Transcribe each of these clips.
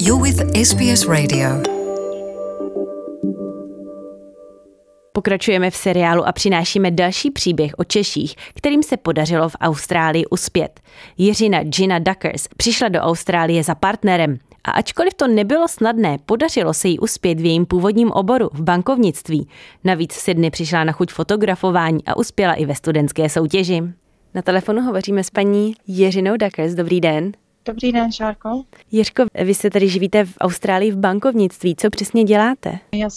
You're with SBS Radio. Pokračujeme v seriálu a přinášíme další příběh o Češích, kterým se podařilo v Austrálii uspět. Jiřina Gina Duckers přišla do Austrálie za partnerem a ačkoliv to nebylo snadné, podařilo se jí uspět v jejím původním oboru v bankovnictví. Navíc v Sydney přišla na chuť fotografování a uspěla i ve studentské soutěži. Na telefonu hovoříme s paní Jiřinou Duckers. Dobrý den. Dobrý den, Šárko. Jiřko, vy se tady živíte v Austrálii v bankovnictví. Co přesně děláte?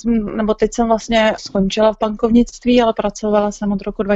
Teď jsem vlastně skončila v bankovnictví, ale pracovala jsem od roku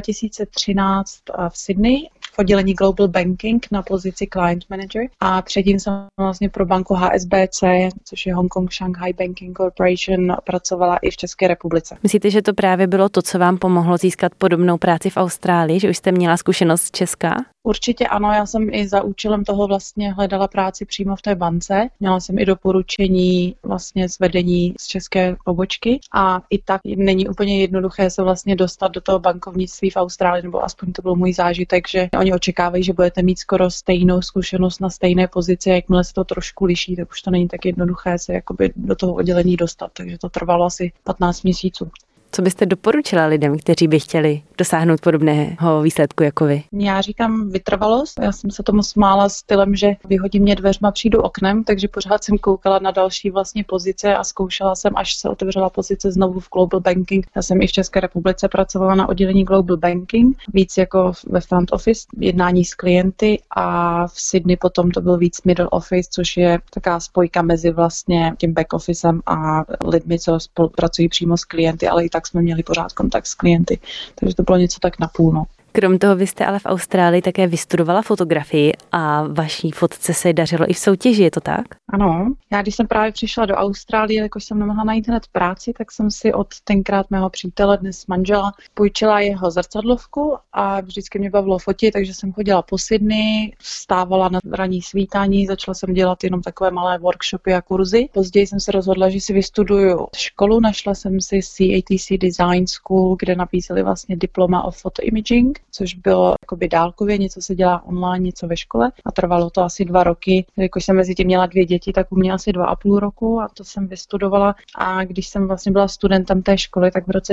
2013 v Sydney v oddělení Global Banking na pozici Client Manager a předtím jsem vlastně pro banku HSBC, což je Hong Kong Shanghai Banking Corporation, pracovala i v České republice. Myslíte, že to právě bylo to, co vám pomohlo získat podobnou práci v Austrálii, že už jste měla zkušenost z Česka? Určitě ano, já jsem i za účelem toho vlastně hledala práci přímo v té bance. Měla jsem i doporučení vlastně z vedení z české pobočky a i tak není úplně jednoduché se vlastně dostat do toho bankovnictví v Austrálii, nebo aspoň to byl můj zážitek, že oni očekávají, že budete mít skoro stejnou zkušenost na stejné pozici, jakmile se to trošku liší, tak už to není tak jednoduché se jakoby do toho oddělení dostat, takže to trvalo asi 15 měsíců. Co byste doporučila lidem, kteří by chtěli dosáhnout podobného výsledku jako vy? Já říkám vytrvalost. Já jsem se tomu smála stylem, že vyhodí mě dveřma, přijdu oknem, takže pořád jsem koukala na další vlastně pozice a zkoušela jsem, až se otevřela pozice znovu v Global Banking. Já jsem i v České republice pracovala na oddělení Global Banking, víc jako ve front office, jednání s klienty a v Sydney potom to byl víc middle office, což je taková spojka mezi vlastně tím back officem a lidmi, co spolupracují přímo s klienty, ale i tak jsme měli pořád kontakt s klienty, takže to bylo něco tak napůl. No. Krom toho vy jste ale v Austrálii také vystudovala fotografii a vaší fotce se dařilo i v soutěži, je to tak? Ano, já když jsem právě přišla do Austrálie, jakož jsem nemohla najít hned práci, tak jsem si od tenkrát mého přítele, dnes manžela, půjčila jeho zrcadlovku a vždycky mě bavilo fotit, takže jsem chodila po Sydney, vstávala na ranní svítání, začala jsem dělat jenom takové malé workshopy a kurzy. Později jsem se rozhodla, že si vystuduju školu, našla jsem si CATC Design School, kde nabízeli vlastně diploma of photo imaging, což bylo jakoby dálkově, něco se dělá online, něco ve škole a trvalo to asi 2 roky. Jakož jsem mezi tím měla 2 děti, tak u mě asi 2,5 roku a to jsem vystudovala a když jsem vlastně byla studentem té školy, tak v roce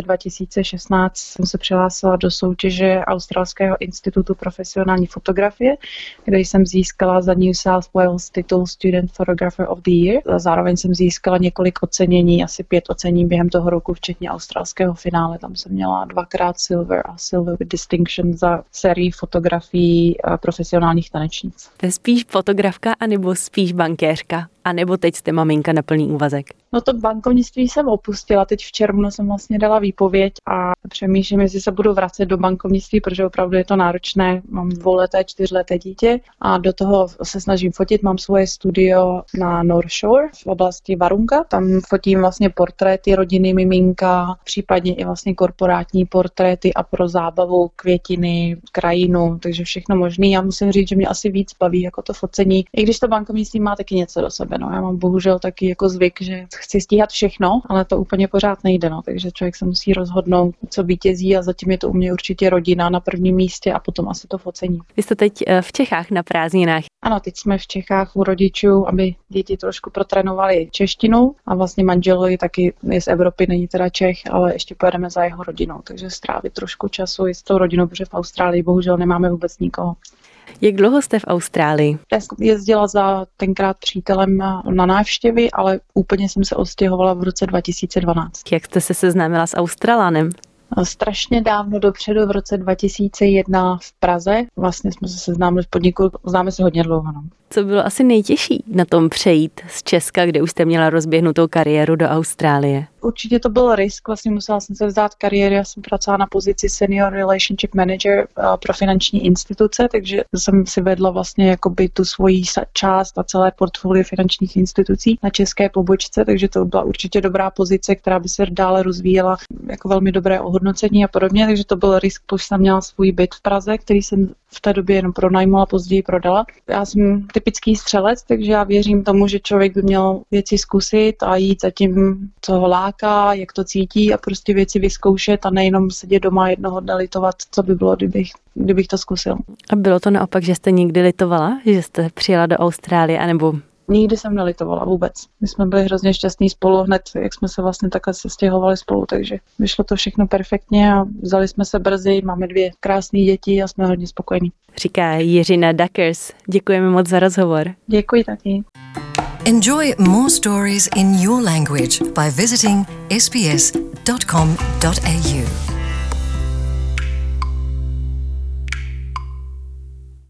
2016 jsem se přihlásila do soutěže Australského institutu profesionální fotografie, kde jsem získala za New South Wales titul Student Photographer of the Year. A zároveň jsem získala několik ocenění, asi 5 ocenění během toho roku, včetně australského finále. Tam jsem měla 2krát silver a silver with distinction za sérii fotografií profesionálních tanečnic. Jste spíš fotografka anebo spíš bankéřka? A nebo teď jste maminka na plný úvazek? No to bankovnictví jsem opustila, teď v červnu jsem vlastně dala výpověď a přemýšlím, jestli se budu vracet do bankovnictví, protože opravdu je to náročné. Mám 2leté, 4leté dítě a do toho se snažím fotit. Mám svoje studio na North Shore v oblasti Warunga. Tam fotím vlastně portréty rodiny, miminka, případně i vlastně korporátní portréty a pro zábavu květiny, krajinu, takže všechno možné. Já musím říct, že mě asi víc baví jako to focení, i když to bankovnictví má taky něco do sebe. No, já mám bohužel taky jako zvyk, že chci stíhat všechno, ale to úplně pořád nejde, no, takže člověk se musí rozhodnout, co vítězí a zatím je to u mě určitě rodina na prvním místě a potom asi to focení. Vy jste teď v Čechách na prázdninách. Ano, teď jsme v Čechách u rodičů, aby děti trošku protrénovali češtinu a vlastně manžel taky je z Evropy, není teda Čech, ale ještě pojedeme za jeho rodinou, takže strávit trošku času i s tou rodinou, protože v Austrálii bohužel nemáme vůbec nikoho. Jak dlouho jste v Austrálii? Já jsem jezdila za tenkrát přítelem na návštěvy, ale úplně jsem se odstěhovala v roce 2012. Jak jste se seznámila s Australanem? Strašně dávno dopředu, v roce 2001 v Praze. Vlastně jsme se seznámili v podniku, známe se hodně dlouho. No. Co bylo asi nejtěžší na tom přejít z Česka, kde už jste měla rozběhnutou kariéru, do Austrálie? Určitě to byl risk, vlastně musela jsem se vzdát kariéry, já jsem pracovala na pozici Senior Relationship Manager pro finanční instituce, takže jsem si vedla vlastně jakoby tu svoji část a celé portfolio finančních institucí na české pobočce, takže to byla určitě dobrá pozice, která by se dále rozvíjela jako velmi dobré ohodnocení a podobně, takže to byl risk, protože jsem měla svůj byt v Praze, který jsem v té době jenom pronajmula a později prodala. Já jsem typický střelec, takže já věřím tomu, že člověk by měl věci zkusit a jít za tím, co ho láká, jak to cítí a prostě věci vyzkoušet a nejenom sedět doma jednoho dne litovat, co by bylo, kdybych to zkusil. A bylo to naopak, že jste někdy litovala, že jste přijela do Austrálie, anebo Nikdy jsem nelitovala vůbec. My jsme byli hrozně šťastní spolu hned, jak jsme se vlastně takhle sestěhovali spolu, takže vyšlo to všechno perfektně a vzali jsme se brzy, máme 2 krásné děti a jsme hodně spokojení. Říká Jiřina Duckers. Děkujeme moc za rozhovor. Děkuji taky. Enjoy more stories in your language by visiting sbs.com.au.